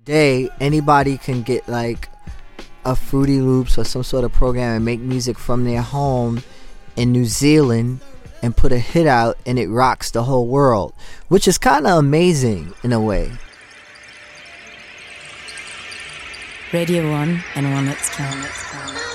day, anybody can get like a Fruity Loops or some sort of program and make music from their home in New Zealand and put a hit out, and it rocks the whole world, which is kind of amazing in a way. Radio 1 and One Let's Try.